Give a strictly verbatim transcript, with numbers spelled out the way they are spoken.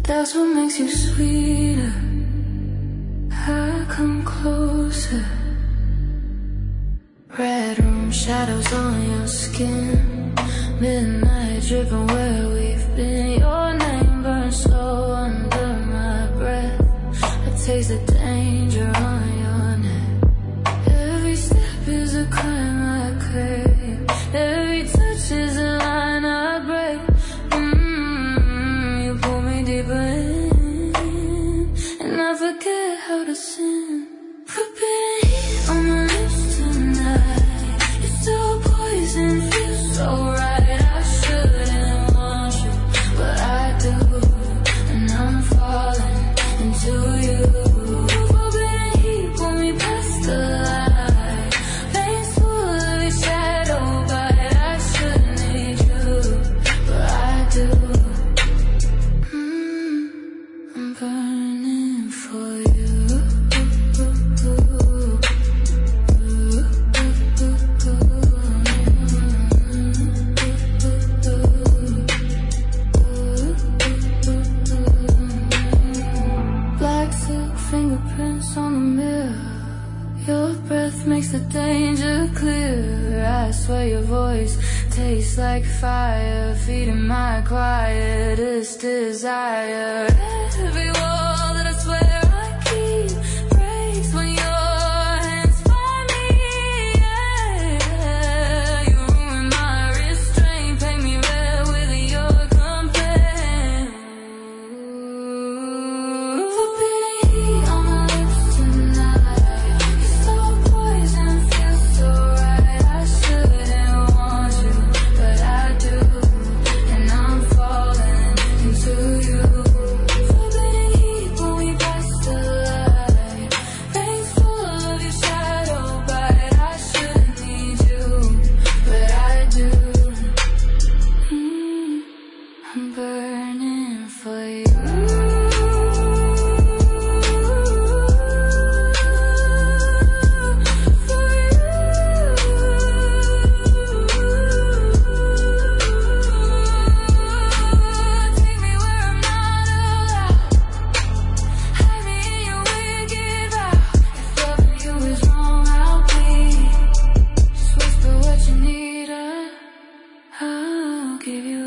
That's what makes you sweeter. I come closer. Red room shadows on your skin, midnight dripping where we've been. Your name burns slow under my breath. I taste the danger on your neck. Every step is a crime I crave. Every touch is a line I break. Mm-hmm. You pull me deeper in, and I forget how to sin. Forbidden heat on my lips tonight. You're so poison, feels so right. I shouldn't want you, but I do, and I'm falling into you. Forbidden heat, pull me past the light. Veins full of your shadow bite. I shouldn't need you, but I do. Mm, I'm burning for you. Black silk fingerprints on the mirror. Your breath makes the danger clear. I swear your voice tastes like fire, feeding my quietest desire. Every wall that I swear I keep breaks when your hands find me. Yeah. You ruin my restraint, paint me red with your complaint. Forbidden heat on my lips tonight. You're so poison, feels so right. I shouldn't want you, but I do, and I'm falling into you. Forbidden heat when we pass the light. Veins full of your shadow bite. I shouldn't need you, but I do. Mm, I'm burning for you. Give you